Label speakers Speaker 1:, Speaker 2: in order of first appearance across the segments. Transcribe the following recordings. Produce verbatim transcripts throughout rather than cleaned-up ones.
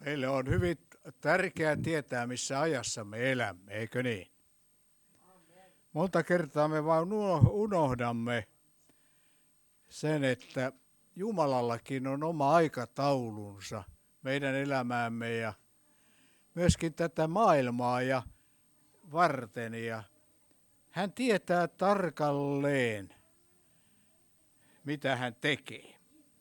Speaker 1: Meille on hyvin tärkeää tietää, missä ajassa me elämme, eikö niin? Monta kertaa me vain unohdamme sen, että Jumalallakin on oma aikataulunsa meidän elämäämme ja myöskin tätä maailmaa ja varten. Ja hän tietää tarkalleen, mitä hän tekee.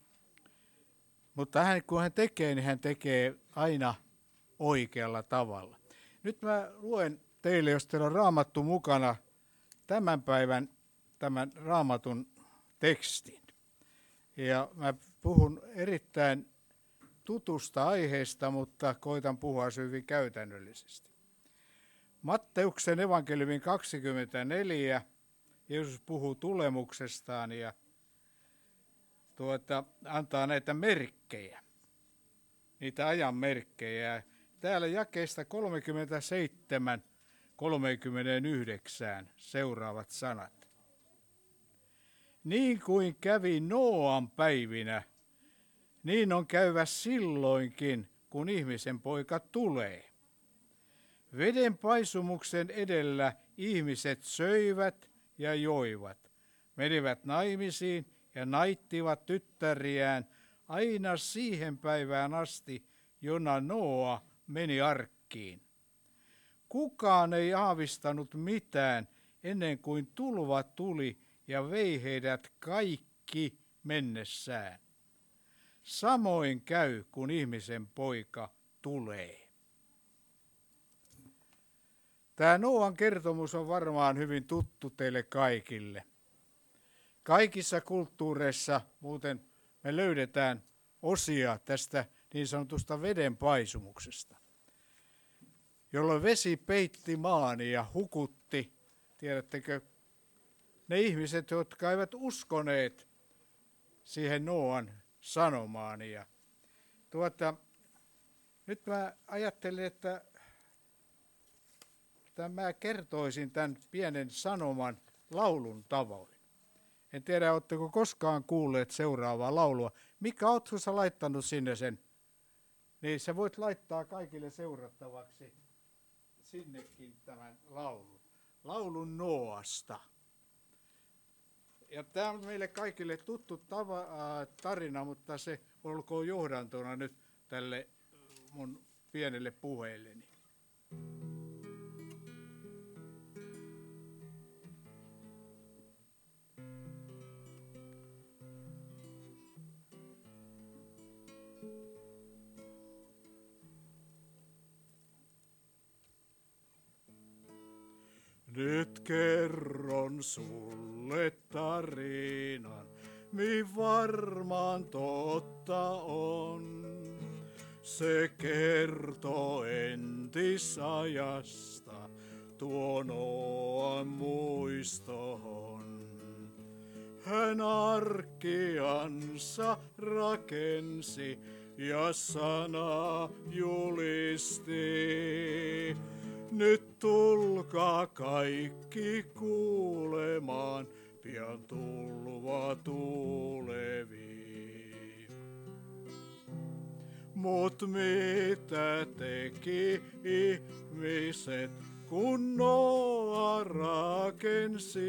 Speaker 1: Mutta hän, kun hän tekee, niin hän tekee aina oikealla tavalla. Nyt mä luen teille, jos teillä on Raamattu mukana, tämän päivän tämän Raamatun tekstin. Ja mä puhun erittäin tutusta aiheesta, mutta koitan puhua se hyvin käytännöllisesti. Matteuksen evankeliumin kaksikymmentäneljä, Jeesus puhuu tulemuksestaan ja tuota, antaa näitä merkkejä, niitä ajan merkkejä. Täällä jakeesta kolmekymmentäseitsemän kolmekymmentäyhdeksän seuraavat sanat. Niin kuin kävi Nooan päivinä, niin on käyvä silloinkin, kun ihmisen poika tulee. Veden paisumuksen edellä ihmiset söivät ja joivat, menivät naimisiin ja naittivat tyttäriään aina siihen päivään asti, jona Nooa meni arkkiin. Kukaan ei aavistanut mitään ennen kuin tulva tuli ja vei heidät kaikki mennessään. Samoin käy, kun ihmisen poika tulee. Tämä Nooan kertomus on varmaan hyvin tuttu teille kaikille. Kaikissa kulttuureissa muuten me löydetään osia tästä niin sanotusta veden paisumuksesta, jolloin vesi peitti maan ja hukutti, tiedättekö, ne ihmiset, jotka eivät uskoneet siihen Nooan sanomaan. Ja tuota, nyt mä ajattelin, että mä kertoisin tämän pienen sanoman laulun tavoin. En tiedä, oletteko koskaan kuulleet seuraavaa laulua. Mikä ootko sä laittanut sinne sen? Niin sä voit laittaa kaikille seurattavaksi sinnekin tämän laulun. Laulun Nooasta. Ja tämä on meille kaikille tuttu tava, äh, tarina, mutta se olkoon johdantona nyt tälle mun pienelle puheelleni. Nyt kerron sulle tarinan, mi varmaan totta on. Se kertoo entisajasta tuo Nooan muistoon. Hän arkkiansa rakensi ja sana julisti. Nyt tulkaa kaikki kuulemaan, pian tulva tulevii. Mut mitä teki ihmiset, kun Nooa rakensi?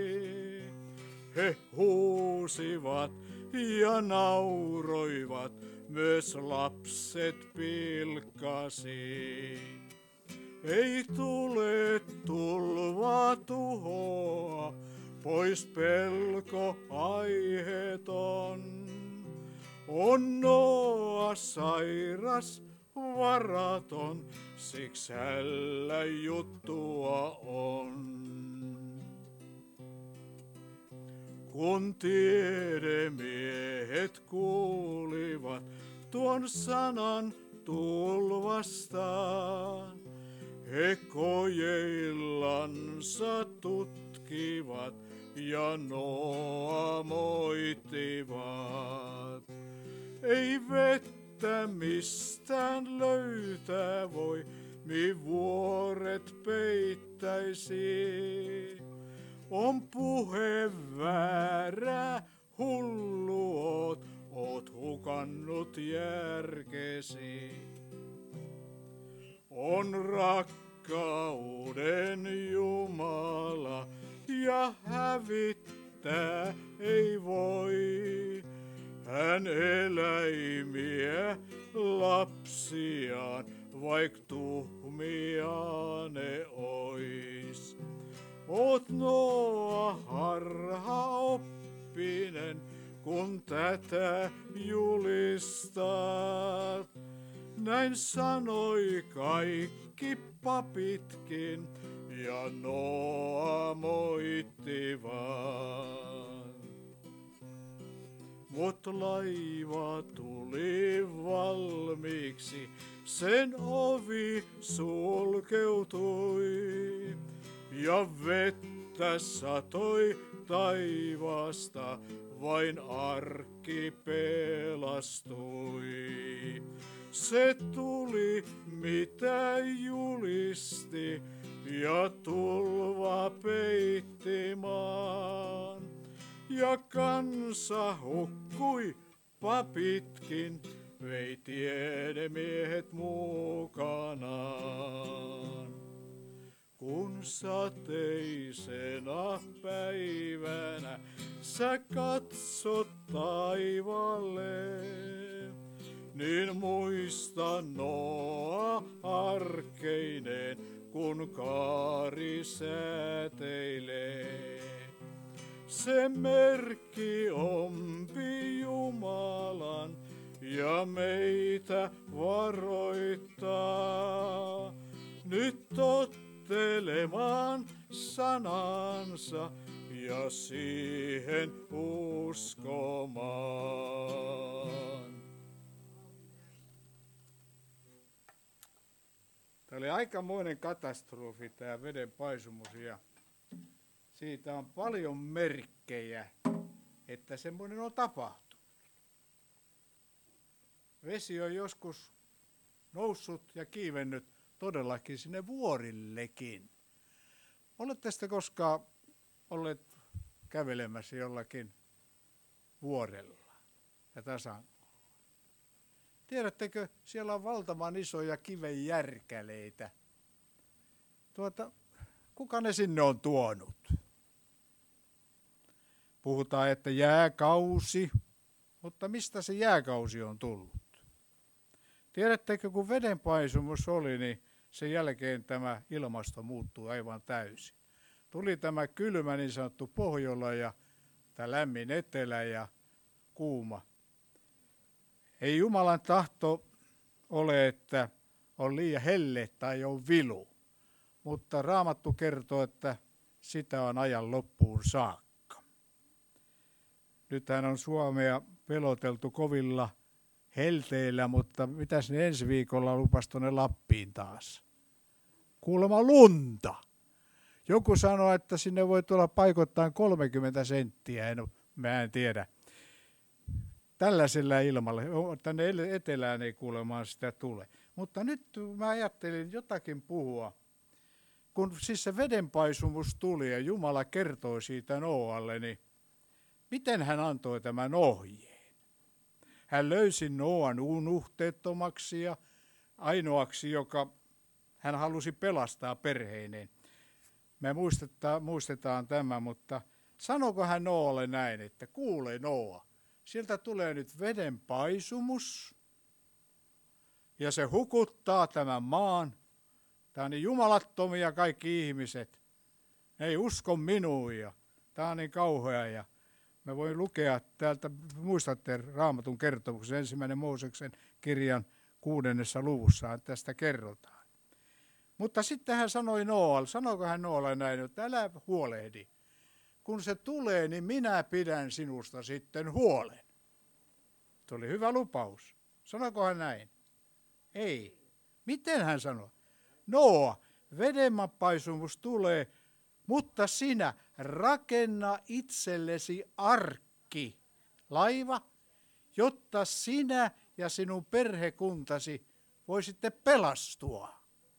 Speaker 1: He huusivat ja nauroivat, myös lapset pilkkasi. Ei tule tulvaa tuhoa, pois pelko aiheeton. On Nooa sairas, varaton, siksi hällä juttua on. Kun tiedemiehet kuulivat tuon sanan tulvastaan, he kojeillansa tutkivat ja Nooa moittivat. Ei vettä mistään löytää voi, mi vuoret peittäisi. On puhe väärä, hullu oot, oot hukannut järkesi. on rakkauden Jumala ja hävittää ei voi. Hän eläimiä lapsiaan, vaik tuhmia ne ois. Oot Noa harhaoppinen, kun tätä julistat. Näin sanoi kaikki papitkin ja Noa moittivat. Mut laiva tuli valmiiksi, sen ovi sulkeutui ja vettä satoi taivaasta, vain arkki pelastui. Se tuli, mitä julisti, ja tulva peitti maan. Ja kansa hukkui, papitkin vei tiedemiehet mukanaan. Kun sateisena päivänä sä katsot taivaalle, niin muista Noa arkeineen, kun kaari sääteilee. Se merkki ompi Jumalan ja meitä varoittaa. Nyt tottelemaan sanansa ja siihen uskomaan. Tämä oli aikamoinen katastrofi, tämä veden paisumus, ja siitä on paljon merkkejä, että semmoinen on tapahtunut. Vesi on joskus noussut ja kiivennyt todellakin sinne vuorillekin. Olette sitten koskaan olleet kävelemässä jollakin vuorella ja tasangolla? Tiedättekö, siellä on valtavan isoja kivenjärkäleitä. Tuota, kuka ne sinne on tuonut? Puhutaan, että jääkausi, mutta mistä se jääkausi on tullut? Tiedättekö, kun vedenpaisumus oli, niin sen jälkeen tämä ilmasto muuttui aivan täysin. Tuli tämä kylmä niin sanottu Pohjola ja tämä lämmin etelä ja kuuma. Ei Jumalan tahto ole, että on liian helle tai on vilu, mutta Raamattu kertoo, että sitä on ajan loppuun saakka. Nythän on Suomea peloteltu kovilla helteillä, mutta mitäs ne ensi viikolla lupas tuonne Lappiin taas? Kuulemma lunta. Joku sanoi, että sinne voi tulla paikoittain kolmekymmentä senttiä, en, mä en tiedä. Tällaisella ilmalla, tänne etelään ei kuulemaan sitä tule. Mutta nyt mä ajattelin jotakin puhua. Kun siis se vedenpaisumus tuli ja Jumala kertoi siitä Nooalle, niin miten hän antoi tämän ohjeen? Hän löysi Nooan nuhteettomaksi ja ainoaksi, joka hän halusi pelastaa perheineen. Me muistetaan, muistetaan tämä, mutta sanoko hän Nooalle näin, että kuule Nooa, sieltä tulee nyt vedenpaisumus ja se hukuttaa tämän maan. Tämä on niin jumalattomia kaikki ihmiset. Ne ei usko minuun ja tämä on niin kauhea. Ja mä voin lukea täältä, muistatte Raamatun kertomuksen ensimmäinen Mooseksen kirjan kuudennessa luvussa, tästä kerrotaan. Mutta sitten hän sanoi Nooalle, sanoiko hän Nooalle näin, että älä huolehdi. Kun se tulee, niin minä pidän sinusta sitten huolen. Se oli hyvä lupaus. Sanoiko hän näin? Ei. Miten hän sanoi? Nooa, vedenpaisumus tulee, mutta sinä rakenna itsellesi arkki, laiva, jotta sinä ja sinun perhekuntasi voisitte pelastua.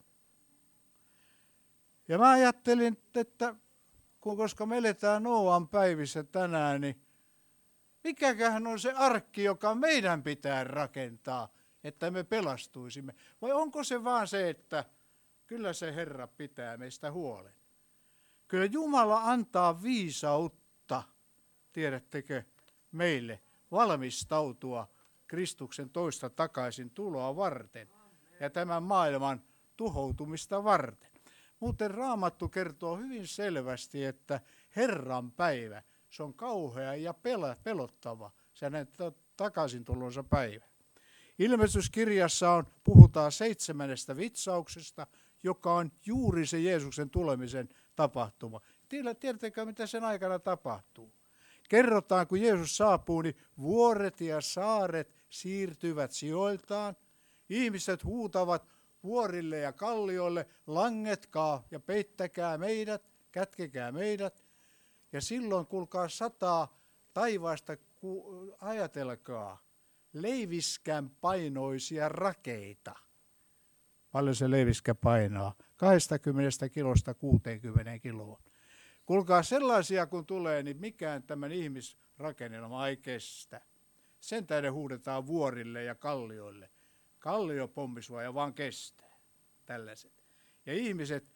Speaker 1: Ja mä ajattelin, että kun, koska me eletään Nooan päivissä tänään, niin mikäköhän on se arkki, joka meidän pitää rakentaa, että me pelastuisimme? Vai onko se vaan se, että kyllä se Herra pitää meistä huolen. Kyllä Jumala antaa viisautta, tiedättekö, meille valmistautua Kristuksen toista takaisin tuloa varten ja tämän maailman tuhoutumista varten. Muuten Raamattu kertoo hyvin selvästi, että Herran päivä, se on kauhea ja pelottava, se hänen takaisin tulonsa päivä. Ilmestyskirjassa on, puhutaan seitsemännestä vitsauksesta, joka on juuri se Jeesuksen tulemisen tapahtuma. Tiedättekö, mitä sen aikana tapahtuu? Kerrotaan, kun Jeesus saapuu, niin vuoret ja saaret siirtyvät sijoiltaan. Ihmiset huutavat vuorille ja kallioille, langetkaa ja peittäkää meidät, kätkekää meidät. Ja silloin, kuulkaa, sataa taivaasta, ajatelkaa, leiviskän painoisia rakeita. Paljon se leiviskä painaa? kaksikymmentä kilosta kuuteenkymmeneen kiloon. Kuulkaa, sellaisia kun tulee, niin mikään tämän ihmisrakennelma ei kestä. Sen tähden huudetaan vuorille ja kallioille. Kalliopommisua vaan kestää. Tällaiset. Ja ihmiset,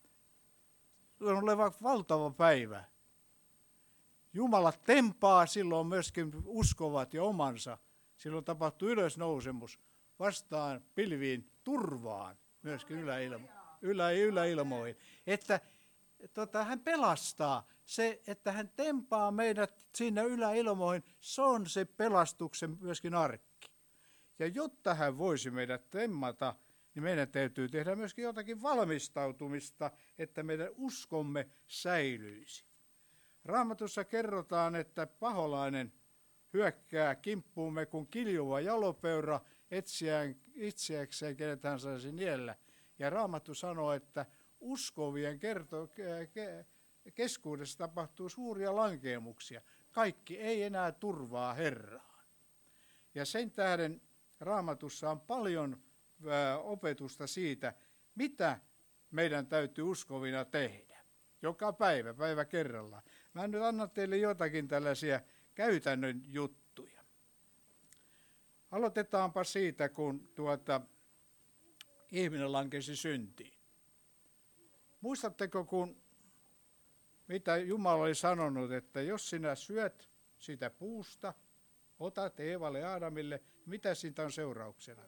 Speaker 1: on oleva valtava päivä. Jumala tempaa silloin myöskin uskovat ja omansa. Silloin tapahtuu ylösnousemus vastaan pilviin turvaan, myöskin yläilmo, ylä, yläilmoihin. Että tota, hän pelastaa. Se, että hän tempaa meidät sinne yläilmoihin, se on se pelastuksen myöskin arkki. Ja jotta hän voisi meidät temmata, niin meidän täytyy tehdä myöskin jotakin valmistautumista, että meidän uskomme säilyisi. Raamatussa kerrotaan, että paholainen hyökkää kimppuumme kuin kiljuva jalopeura etsiään, itseäkseen, kenet hän saisi niellä. Ja Raamattu sanoo, että uskovien kerto, ke, keskuudessa tapahtuu suuria lankeemuksia. Kaikki ei enää turvaa Herraan. Ja sen tähden Raamatussa on paljon ää, opetusta siitä, mitä meidän täytyy uskovina tehdä. Joka päivä, päivä kerrallaan. Mä nyt annan teille jotakin tällaisia käytännön juttuja. Aloitetaanpa siitä, kun tuota, ihminen lankesi syntiin. Muistatteko, kun mitä Jumala oli sanonut, että jos sinä syöt sitä puusta, otat Eevalle ja Aadamille, mitä siitä on seurauksena?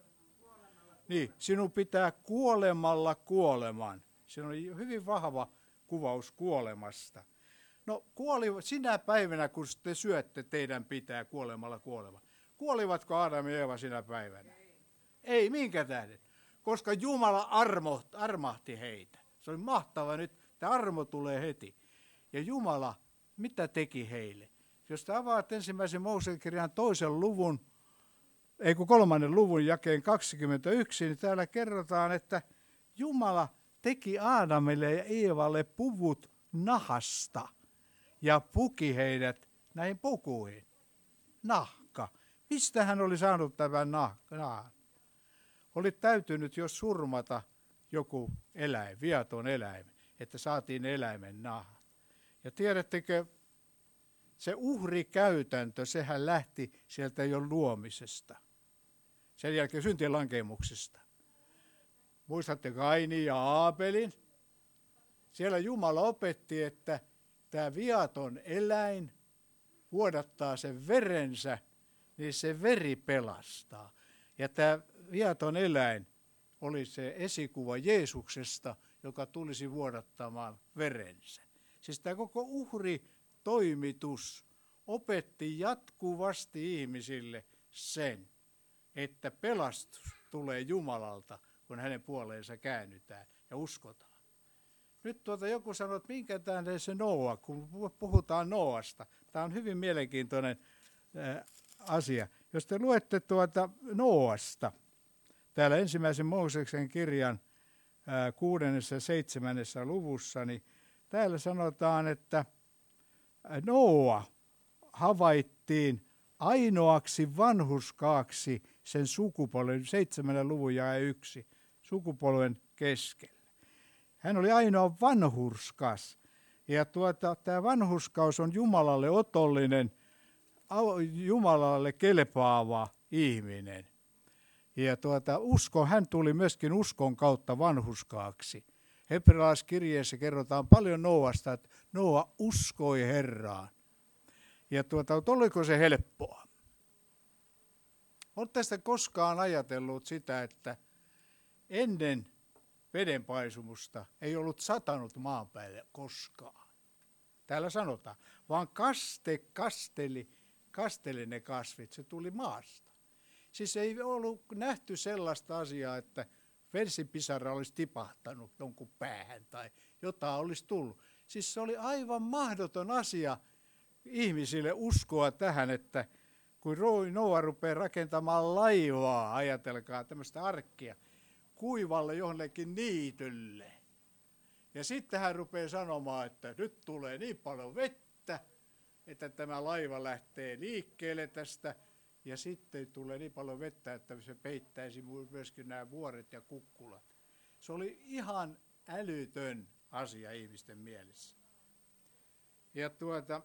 Speaker 1: Niin, sinun pitää kuolemalla kuoleman. Siinä on hyvin vahva kuvaus kuolemasta. No kuoli, sinä päivänä, kun te syötte, teidän pitää kuolemalla kuolema. Kuolivatko Aadam ja Eeva sinä päivänä? Ei, Ei minkä tähden? Koska Jumala armo, armahti heitä. Se oli mahtava nyt, tämä armo tulee heti. Ja Jumala, mitä teki heille? Jos te avaat ensimmäisen Mooseksen kirjan toisen luvun, ei kun kolmannen luvun jakeen kaksikymmentäyksi, niin täällä kerrotaan, että Jumala teki Aadamille ja Eevalle puvut nahasta ja puki heidät näihin pukuihin. Nahka. Mistä hän oli saanut tämän nahan? Oli täytynyt jo surmata joku eläin, viaton eläin, että saatiin eläimen naha. Ja tiedättekö, se uhrikäytäntö, sehän lähti sieltä jo luomisesta. Sen jälkeen syntien lankemuksesta. Muistatte Kainin ja Aabelin? Siellä Jumala opetti, että tämä viaton eläin vuodattaa sen verensä, niin se veri pelastaa. Ja tämä viaton eläin oli se esikuva Jeesuksesta, joka tulisi vuodattamaan verensä. Siis tämä koko uhritoimitus opetti jatkuvasti ihmisille sen, että pelastus tulee Jumalalta, kun hänen puoleensa käännytään ja uskotaan. Nyt tuota joku sanoo, että minkä tähden se Noa, kun puhutaan Noasta. Tämä on hyvin mielenkiintoinen ää, asia. Jos te luette tuota Noasta, täällä ensimmäisen Mooseksen kirjan ää, kuudennessa ja seitsemännessä luvussa, niin täällä sanotaan, että Noa havaittiin ainoaksi vanhurskaaksi sen sukupolven, seitsemännen luvun jae yksi, sukupolven keskellä. Hän oli ainoa vanhurskas. Ja tuota, tämä vanhurskaus on Jumalalle otollinen, Jumalalle kelpaava ihminen. Ja tuota, usko, hän tuli myöskin uskon kautta vanhurskaaksi. Hebrealaiskirjeessä kerrotaan paljon Nooasta, että Nooa uskoi Herraan. Ja tuota, oliko se helppoa? Oletteko tästä koskaan ajatellut sitä, että ennen vedenpaisumusta ei ollut satanut maan päälle koskaan? Täällä sanotaan, vaan kaste kasteli, kasteli ne kasvit, se tuli maasta. Siis ei ollut nähty sellaista asiaa, että vesipisara olisi tipahtanut jonkun päähän tai jotain olisi tullut. Siis se oli aivan mahdoton asia ihmisille uskoa tähän, että kun Nooa rupeaa rakentamaan laivaa, ajatelkaa tämmöistä arkkia, kuivalle johonkin niitylle. Ja sitten hän rupeaa sanomaan, että nyt tulee niin paljon vettä, että tämä laiva lähtee liikkeelle tästä. Ja sitten tulee niin paljon vettä, että se peittäisi myöskin nämä vuoret ja kukkulat. Se oli ihan älytön asia ihmisten mielessä. Ja tuota,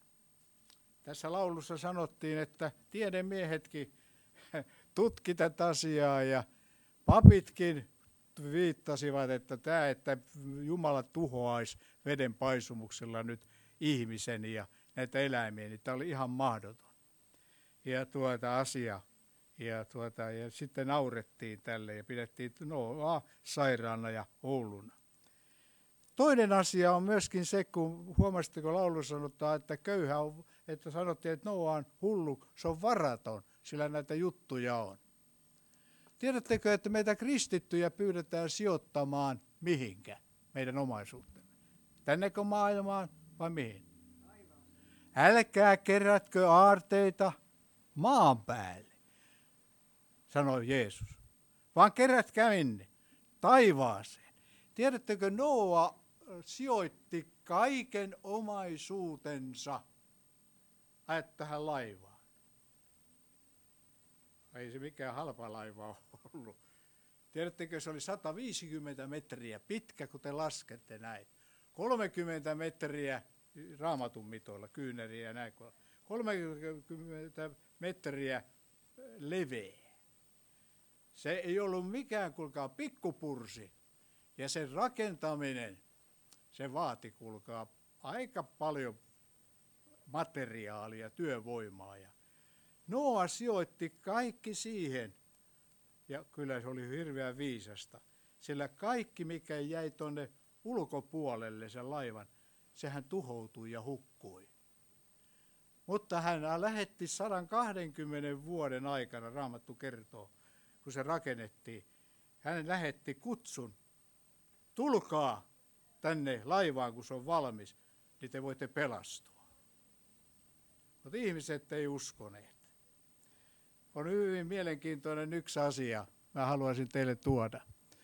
Speaker 1: tässä laulussa sanottiin, että tiedemiehetkin tutki tätä asiaa ja papitkin viittasivat, että tämä, että Jumala tuhoaisi veden paisumuksella nyt ihmisen ja näitä eläimiä, niin tämä oli ihan mahdoton. Ja tuota asia. Ja, tuota, ja sitten naurettiin tälle ja pidettiin Nooaa sairaana ja hulluna. Toinen asia on myöskin se, kun huomasitteko laulussa sanotaan, että köyhä on, että sanottiin, että Nooa on hullu, se on varaton, sillä näitä juttuja on. Tiedättekö, että meitä kristittyjä pyydetään sijoittamaan mihinkä meidän omaisuutemme? Tännekö maailmaan vai mihin? Älkää kerätkö aarteita maan päälle, sanoi Jeesus, vaan kerätkää minne? Taivaaseen. Tiedättekö, Nooa sijoitti kaiken omaisuutensa tähän laivaan. Ei se mikään halpa laiva ollut. Tiedättekö, se oli sata viisikymmentä metriä pitkä, kun te laskette näin. kolmekymmentä metriä Raamatun mitoilla, kyynäriä ja näin. kolmekymmentä metriä leveä. Se ei ollut mikään, kuulkaa, pikkupursi. Ja sen rakentaminen, se vaati, kuulkaa, aika paljon materiaalia, työvoimaa. Ja Nooa sijoitti kaikki siihen, ja kyllä se oli hirveän viisasta, sillä kaikki, mikä jäi tuonne ulkopuolelle sen laivan, sehän tuhoutui ja hukkui. Mutta hän lähetti sata kaksikymmentä vuoden aikana, Raamattu kertoo, kun se rakennettiin, hän lähetti kutsun, tulkaa tänne laivaan, kun se on valmis, niin te voitte pelastua. Mutta ihmiset ei uskoneet. On hyvin mielenkiintoinen yksi asia, mä haluaisin teille tuoda.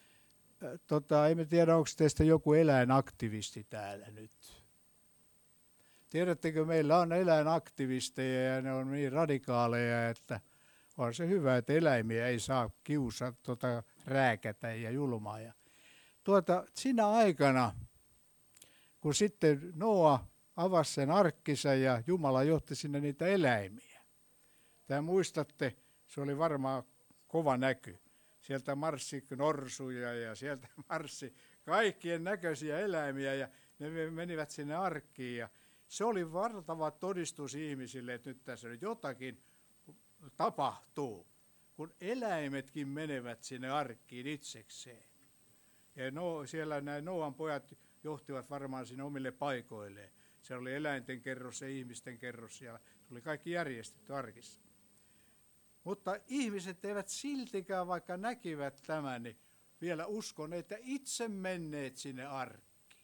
Speaker 1: Tota, emme tiedä, onko teistä joku eläinaktivisti täällä nyt. Tiedättekö, meillä on eläinaktivisteja ja ne on niin radikaaleja, että on se hyvä, että eläimiä ei saa kiusaa, tota, rääkätä ja julmaa. Ja tuota, siinä aikana, kun sitten Nooa avasi sen arkkisa ja Jumala johti sinne niitä eläimiä. Tämä muistatte, se oli varmaan kova näky. Sieltä marssi norsuja ja sieltä marssi kaikkien näköisiä eläimiä ja ne menivät sinne arkkiin. Ja se oli valtava todistus ihmisille, että nyt tässä nyt jotakin tapahtuu, kun eläimetkin menevät sinne arkkiin itsekseen. Ja no, siellä nämä Nooan pojat johtivat varmaan sinne omille paikoilleen. Se oli eläinten kerros ja ihmisten kerros siellä. Se oli kaikki järjestetty arkissa. Mutta ihmiset eivät siltikään, vaikka näkivät tämän, niin vielä uskoneet ja itse menneet sinne arkkiin.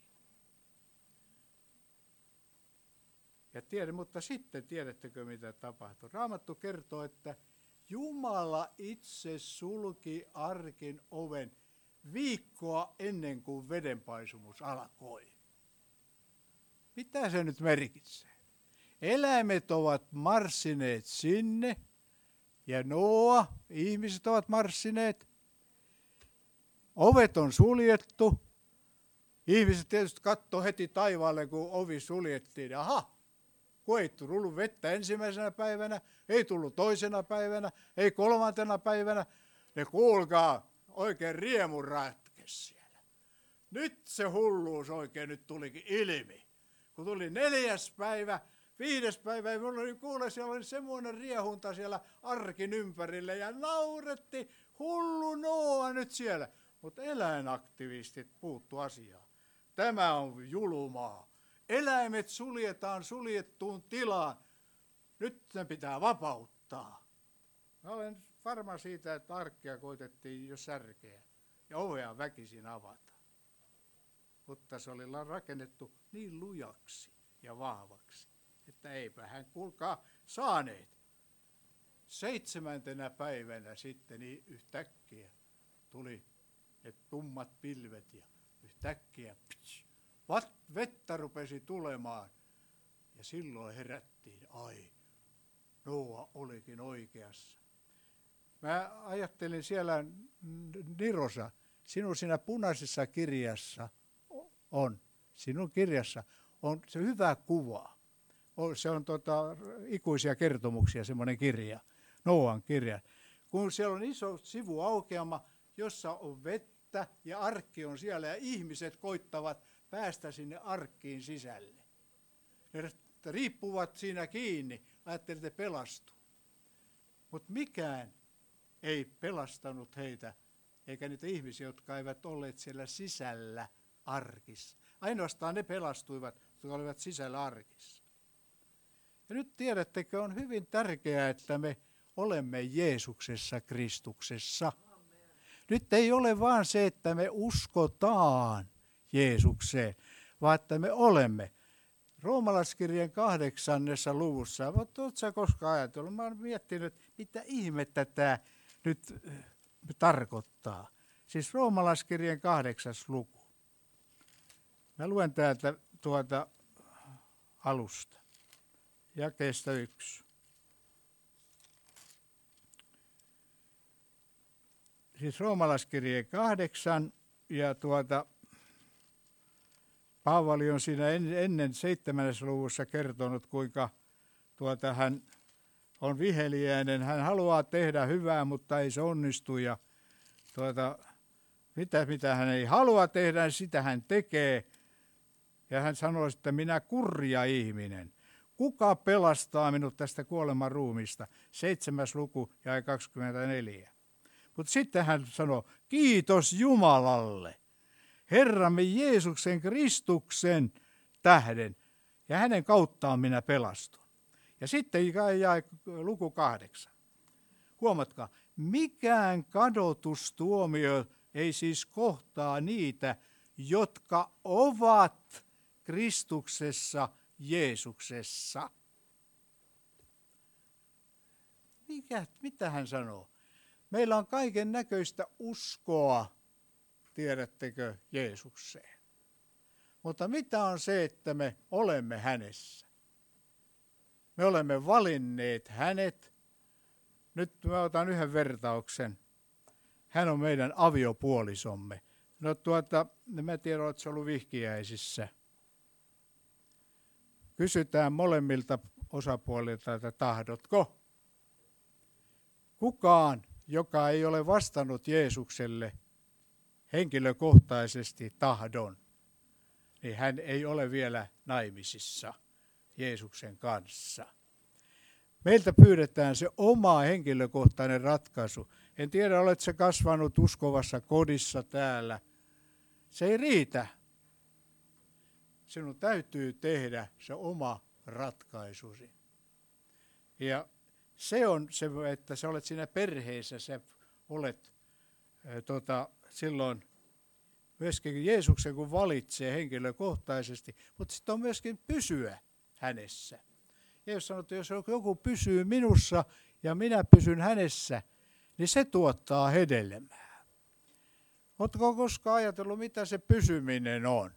Speaker 1: Ja tiedä, mutta sitten tiedättekö, mitä tapahtui? Raamattu kertoo, että Jumala itse sulki arkin oven viikkoa ennen kuin vedenpaisumus alkoi. Mitä se nyt merkitsee? Eläimet ovat marssineet sinne ja Nooa, ihmiset ovat marssineet. Ovet on suljettu. Ihmiset tietysti katsoo heti taivaalle, kun ovi suljettiin. Aha, kun ei tullut vettä ensimmäisenä päivänä, ei tullut toisena päivänä, ei kolmantena päivänä. ne kuulkaa oikein riemun ratkes siellä. Nyt se hulluus oikein nyt tulikin ilmi. Kun tuli neljäs päivä, viides päivä, minulla oli kuule, siellä oli semmoinen riehunta siellä arkin ympärille ja nauretti hullu Nooa nyt siellä. Mutta eläinaktivistit puuttu asiaan. Tämä on julmaa. Eläimet suljetaan suljettuun tilaan. Nyt ne pitää vapauttaa. Mä olen varma siitä, että arkkia koitettiin jo särkeä ja ovea väkisin avata. Mutta se oli rakennettu niin lujaksi ja vahvaksi, että eipä hän kuulkaa saaneet. Seitsemäntenä päivänä sitten niin yhtäkkiä tuli ne tummat pilvet ja yhtäkkiä pts, vettä rupesi tulemaan. Ja silloin herättiin, ai, Nooa olikin oikeassa. Mä ajattelin siellä, Nirosa, sinun siinä punaisessa kirjassa on, sinun kirjassa on se hyvä kuva. Se on tota, ikuisia kertomuksia, semmoinen kirja, Nooan kirja. Kun siellä on iso sivuaukeama, jossa on vettä ja arkki on siellä ja ihmiset koittavat päästä sinne arkkiin sisälle. Ne riippuvat siinä kiinni, ajattelin, että pelastuu. Mutta mikään ei pelastanut heitä, eikä niitä ihmisiä, jotka eivät olleet siellä sisällä arkissa. Ainoastaan ne pelastuivat, jotka olivat sisällä arkissa. Ja nyt tiedättekö, on hyvin tärkeää, että me olemme Jeesuksessa, Kristuksessa. Nyt ei ole vaan se, että me uskotaan Jeesukseen, vaan että me olemme. Roomalaiskirjeen kahdeksannessa luvussa, mutta oletko sä koskaan ajatellut? Mä oon miettinyt, mitä ihmettä tämä nyt tarkoittaa. Siis Roomalaiskirjeen kahdeksas luku. Mä luen täältä tuota alusta, jakeesta yksi. Siis Roomalaiskirjeen kahdeksan ja tuota Paavali on siinä ennen seitsemännessä luvussa kertonut, kuinka tuota hän on viheliäinen. Hän haluaa tehdä hyvää, mutta ei se onnistu. Ja tuota, mitä, mitä hän ei halua tehdä, sitä hän tekee. Ja hän sanoo, että minä kurja ihminen. Kuka pelastaa minut tästä kuoleman ruumista? Seitsemäs luku ja kaksikymmentäneljä. Mutta sitten hän sanoo, kiitos Jumalalle. Herramme Jeesuksen Kristuksen tähden, ja hänen kauttaan minä pelastun. Ja sitten jäi luku kahdeksan. Huomatkaa, mikään kadotustuomio ei siis kohtaa niitä, jotka ovat Kristuksessa Jeesuksessa. Mikä, mitä hän sanoo? Meillä on kaiken näköistä uskoa, tiedättekö, Jeesukseen. Mutta mitä on se, että me olemme hänessä? Me olemme valinneet hänet. Nyt mä otan yhden vertauksen. Hän on meidän aviopuolisomme. No tuota, mä tiedän, että se on ollut vihkiäisissä. Kysytään molemmilta osapuolilta, että tahdotko? Kukaan, joka ei ole vastannut Jeesukselle henkilökohtaisesti tahdon, niin hän ei ole vielä naimisissa Jeesuksen kanssa. Meiltä pyydetään se oma henkilökohtainen ratkaisu. En tiedä, oletko sä kasvanut uskovassa kodissa täällä. Se ei riitä. Sinun täytyy tehdä se oma ratkaisusi. Ja se on se, että sä olet siinä perheessä, sä olet äh, tota, silloin myöskin Jeesuksen, kun valitsee henkilökohtaisesti, mutta sitten on myöskin pysyä hänessä. Jeesus sanoi, että jos joku pysyy minussa ja minä pysyn hänessä, niin se tuottaa hedelmää. Oletko koskaan ajatellut, mitä se pysyminen on?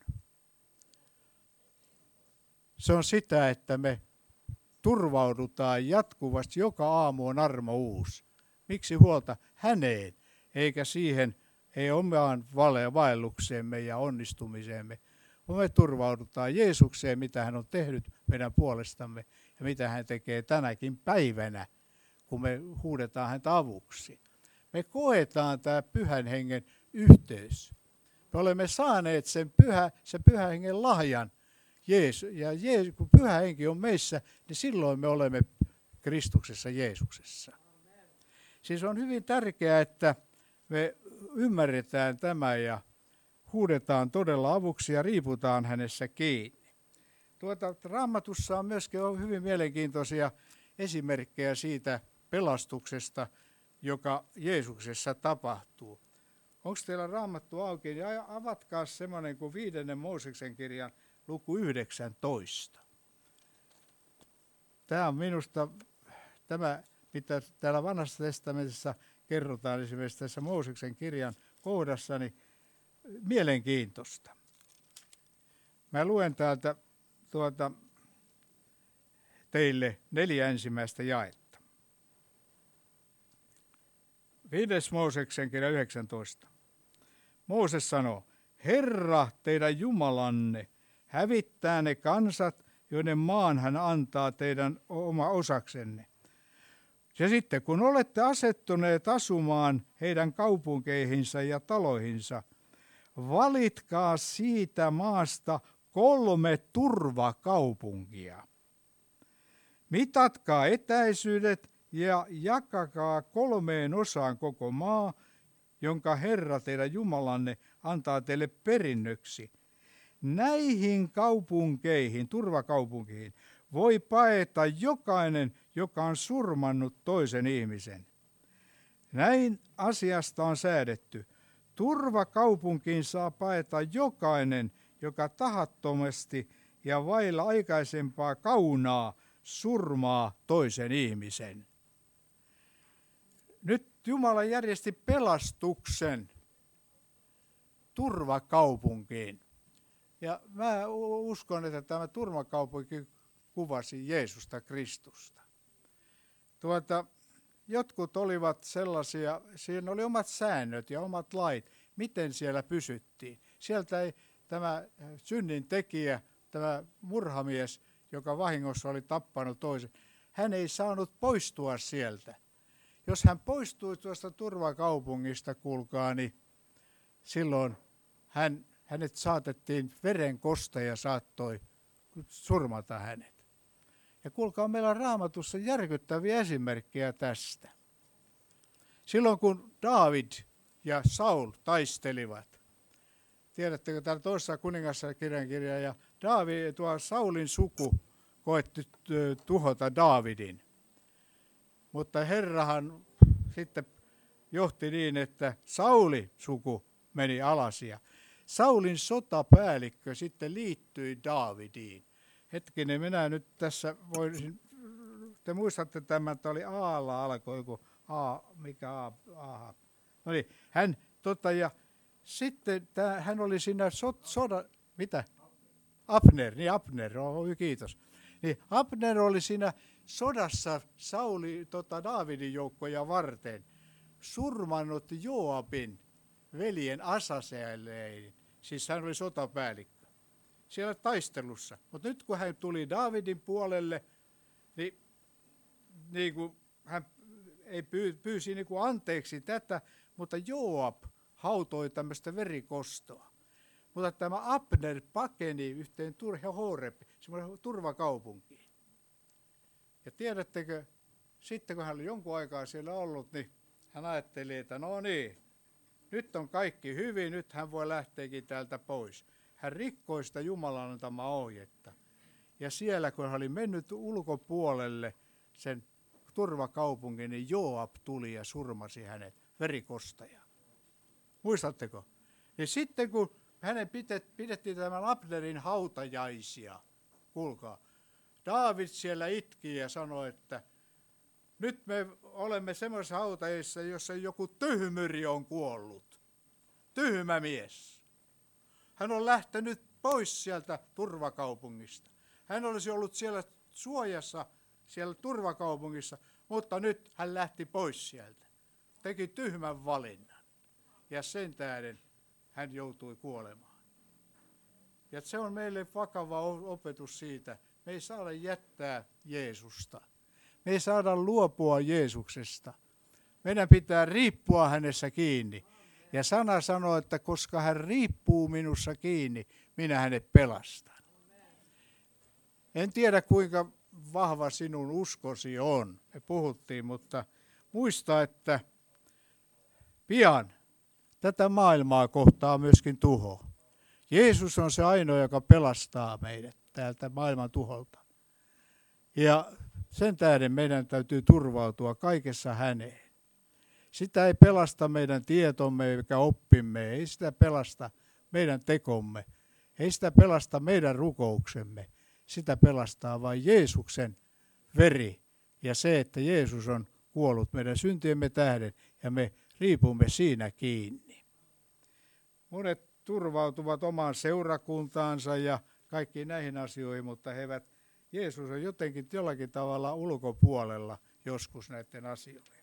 Speaker 1: Se on sitä, että me turvaudutaan jatkuvasti, joka aamu on armo uusi. Miksi huolta? Häneen, eikä siihen, ei omaan vaellukseemme ja onnistumiseemme, vaan me turvaudutaan Jeesukseen, mitä hän on tehnyt meidän puolestamme ja mitä hän tekee tänäkin päivänä, kun me huudetaan häntä avuksi. Me koetaan tämä pyhän hengen yhteys. Me olemme saaneet sen pyhä, sen pyhän hengen lahjan. Jeesu, ja Jeesus, kun pyhä henki on meissä, niin silloin me olemme Kristuksessa Jeesuksessa. Amen. Siis on hyvin tärkeää, että me ymmärretään tämä ja huudetaan todella avuksi ja riiputaan hänessä kiinni. Tuota, Raamatussa on myöskin hyvin mielenkiintoisia esimerkkejä siitä pelastuksesta, joka Jeesuksessa tapahtuu. Onko teillä Raamattu auki? Ja avatkaa semmoinen kuin viidennen Mooseksen kirjan luku yhdeksäntoista. Tämä on minusta, tämä mitä täällä Vanhassa testamentissa kerrotaan esimerkiksi tässä Mooseksen kirjan kohdassa, niin mielenkiintoista. Mä luen täältä tuota, teille neljä ensimmäistä jaetta. Viides Mooseksen kirja yhdeksäntoista. Mooses sanoo, Herra teidän Jumalanne hävittää ne kansat, joiden maan hän antaa teidän oma osaksenne. Ja sitten kun olette asettuneet asumaan heidän kaupunkeihinsa ja taloihinsa, valitkaa siitä maasta kolme turvakaupunkia. Mitatkaa etäisyydet ja jakakaa kolmeen osaan koko maa, jonka Herra teidän Jumalanne antaa teille perinnöksi. Näihin kaupunkeihin, turvakaupunkiin, voi paeta jokainen, joka on surmannut toisen ihmisen. Näin asiasta on säädetty. Turvakaupunkiin saa paeta jokainen, joka tahattomasti ja vailla aikaisempaa kaunaa surmaa toisen ihmisen. Nyt Jumala järjesti pelastuksen turvakaupunkiin. Ja mä uskon, että tämä turvakaupunki kuvasi Jeesusta Kristusta. Tuota, jotkut olivat sellaisia, siinä oli omat säännöt ja omat lait, miten siellä pysyttiin. Sieltä ei tämä synnin tekijä, tämä murhamies, joka vahingossa oli tappanut toisen, hän ei saanut poistua sieltä. Jos hän poistui tuosta turvakaupungista, kuulkaa, niin silloin hän, hänet saatettiin verenkosta ja saattoi surmata hänet. Ja kuulkaa, meillä on Raamatussa järkyttäviä esimerkkejä tästä. Silloin kun Daavid ja Saul taistelivat, tiedättekö, täällä toisessa kuningassa kirjankirja, ja Daavid, tuo Saulin suku koetti tuhota Daavidin. Mutta Herrahan sitten johti niin, että Saulin suku meni alas ja Saulin sotapäällikkö sitten liittyi Daavidiin. Hetkinen, minä nyt tässä voisin, te muistatte tämän, että oli Aalla alkoi joku A, mikä A, aha. No niin, hän tota ja sitten tämä, hän oli siinä sot, soda, mitä? Abner, niin Abner, oh, kiitos. Niin Abner oli siinä sodassa Sauli, tota, Daavidin joukkoja varten surmannut Joabin veljen Asaseleen. Siis hän oli sotapäällikkö siellä taistelussa. Mutta nyt kun hän tuli Daavidin puolelle, niin, niin kuin hän ei pyy, pyysi niin kuin anteeksi tätä, mutta Joab hautoi tämmöistä verikostoa. Mutta tämä Abner pakeni yhteen Horeb, semmoinen turvakaupunkiin. Ja tiedättekö, sitten kun hän oli jonkun aikaa siellä ollut, niin hän ajatteli, että no niin, nyt on kaikki hyvin, nyt hän voi lähteäkin täältä pois. Hän rikkoi sitä Jumalan antamaa ohjetta. Ja siellä, kun hän oli mennyt ulkopuolelle sen turvakaupungin, niin Joab tuli ja surmasi hänet verikostaja. Muistatteko? Ja sitten kun hänen pidettiin tämän Abnerin hautajaisia, kuulkaa, Daavid siellä itki ja sanoi, että nyt me olemme semmoisessa hautajissa, jossa joku tyhmyri on kuollut. Tyhmä mies. Hän on lähtenyt pois sieltä turvakaupungista. Hän olisi ollut siellä suojassa, siellä turvakaupungissa, mutta nyt hän lähti pois sieltä. Teki tyhmän valinnan. Ja sen tähden hän joutui kuolemaan. Ja se on meille vakava opetus siitä. Me ei saada jättää Jeesusta. Me ei saada luopua Jeesuksesta, Meidän pitää riippua hänessä kiinni. Ja sana sanoo, että koska hän riippuu minussa kiinni, minä hänet pelastan. En tiedä kuinka vahva sinun uskosi on. Me puhuttiin, mutta muista, että pian tätä maailmaa kohtaa myöskin tuho. Jeesus on se ainoa, joka pelastaa meidät täältä maailman tuholta. Ja sen tähden meidän täytyy turvautua kaikessa häneen. Sitä ei pelasta meidän tietomme eikä oppimme, ei sitä pelasta meidän tekomme, ei sitä pelasta meidän rukouksemme. Sitä pelastaa vain Jeesuksen veri ja se, että Jeesus on kuollut meidän syntiemme tähden ja me riipumme siinä kiinni. Monet turvautuvat omaan seurakuntaansa ja kaikkiin näihin asioihin, mutta he eivät, Jeesus on jotenkin jollakin tavalla ulkopuolella joskus näiden asioiden.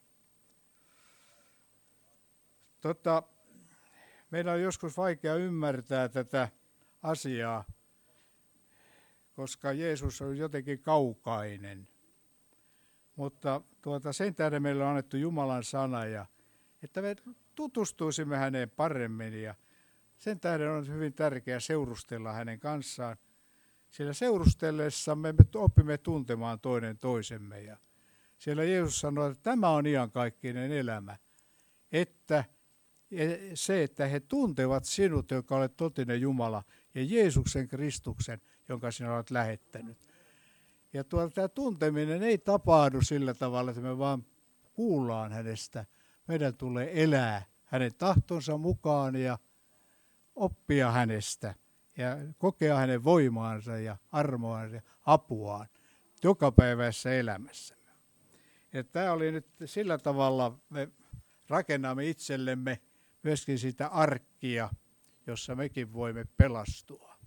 Speaker 1: Tota, meidän on joskus vaikea ymmärtää tätä asiaa, koska Jeesus on jotenkin kaukainen. Mutta tuota, sen tähden meille on annettu Jumalan sana, ja, että me tutustuisimme häneen paremmin. Ja sen tähden on hyvin tärkeää seurustella hänen kanssaan. Sillä seurustellessamme me oppimme tuntemaan toinen toisemme. Ja siellä Jeesus sanoi, että tämä on iankaikkinen elämä. Että se, että he tuntevat sinut, joka olet totinen Jumala, ja Jeesuksen Kristuksen, jonka sinä olet lähettänyt. Ja tuo, tämä tunteminen ei tapahdu sillä tavalla, että me vaan kuullaan hänestä. Meidän tulee elää hänen tahtonsa mukaan ja oppia hänestä ja kokea hänen voimaansa ja armoansa ja apuaan jokapäiväisessä elämässä. Ja tämä oli nyt sillä tavalla, me rakennamme itsellemme myöskin sitä arkkia, jossa mekin voimme pelastua.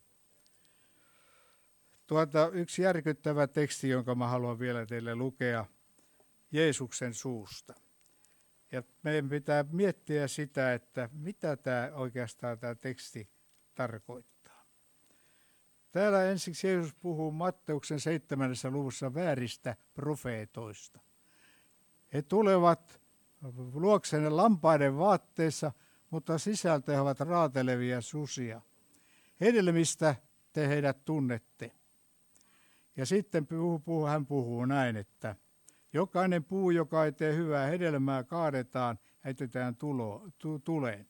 Speaker 1: Tuota, yksi järkyttävä teksti, jonka mä haluan vielä teille lukea Jeesuksen suusta. Ja meidän pitää miettiä sitä, että mitä tämä oikeastaan tämä teksti tarkoittaa. Täällä ensiksi Jeesus puhuu Matteuksen seitsemännessä luvussa vääristä profeetoista. He tulevat luoksenne lampaiden vaatteissa, mutta sisältä he ovat raatelevia susia. Hedelmistä te heidät tunnette. Ja sitten puhuu, puhuu, hän puhuu näin, että jokainen puu, joka ei tee hyvää hedelmää, kaadetaan ja heitetään tulo, tu, tuleen.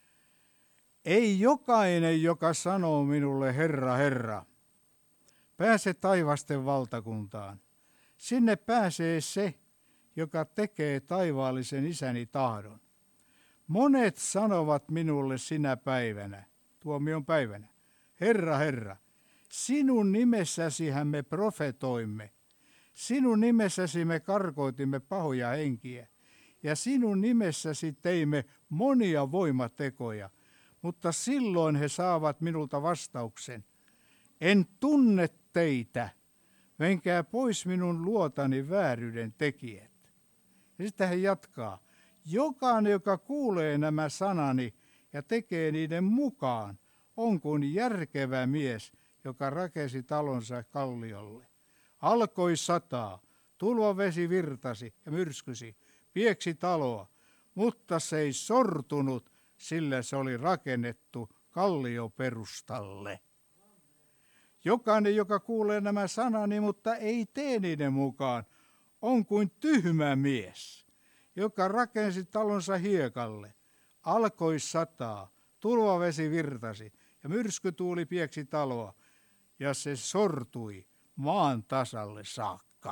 Speaker 1: Ei jokainen, joka sanoo minulle, Herra, Herra, pääse taivasten valtakuntaan. Sinne pääsee se, joka tekee taivaallisen isäni tahdon. Monet sanovat minulle sinä päivänä, tuomion päivänä, Herra, Herra, sinun nimessäsihän me profetoimme, sinun nimessäsi me karkoitimme pahoja henkiä, ja sinun nimessäsi teimme monia voimatekoja, mutta silloin he saavat minulta vastauksen, en tunne teitä, menkää pois minun luotani vääryyden tekijät. Ja sitten hän jatkaa, jokainen, joka kuulee nämä sanani ja tekee niiden mukaan, on kuin järkevä mies, joka rakensi talonsa kalliolle. Alkoi sataa, tulvavesi virtasi ja myrskysi, pieksi taloa, mutta se ei sortunut, sillä se oli rakennettu kallioperustalle. Jokainen, joka kuulee nämä sanani, mutta ei tee niiden mukaan, on kuin tyhmä mies, joka rakensi talonsa hiekalle. Alkoi sataa, tulvavesi virtasi ja myrskytuuli pieksi taloa, ja se sortui maan tasalle saakka.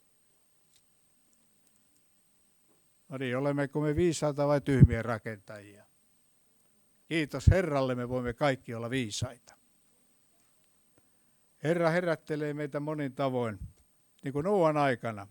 Speaker 1: No niin, olemmeko me viisaita vai tyhmiä rakentajia? Kiitos Herralle, me voimme kaikki olla viisaita. Herra herättelee meitä monin tavoin, niin kuin Nooan aikana.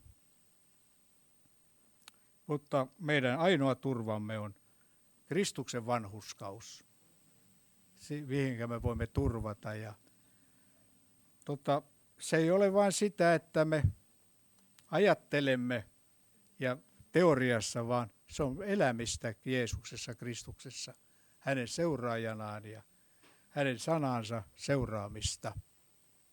Speaker 1: Mutta meidän ainoa turvamme on Kristuksen vanhurskaus, mihinkä me voimme turvata. Ja, tota, se ei ole vain sitä, että me ajattelemme ja teoriassa, vaan se on elämistä Jeesuksessa, Kristuksessa, hänen seuraajanaan ja hänen sanansa seuraamista,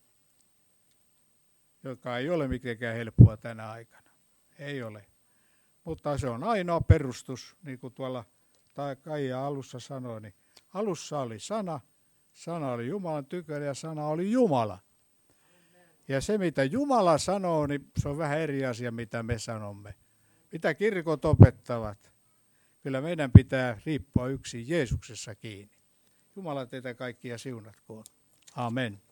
Speaker 1: joka ei ole mitenkään helppoa tänä aikana. Ei ole. mutta se on ainoa perustus, niin kuin tuolla Kaija alussa sanoi, niin alussa oli sana, sana oli Jumalan tykönä ja sana oli Jumala. Ja se, mitä Jumala sanoo, niin se on vähän eri asia, mitä me sanomme. Mitä kirkot opettavat. Kyllä meidän pitää riippua yksin Jeesuksessa kiinni. Jumala teitä kaikkia siunatkoon. Amen.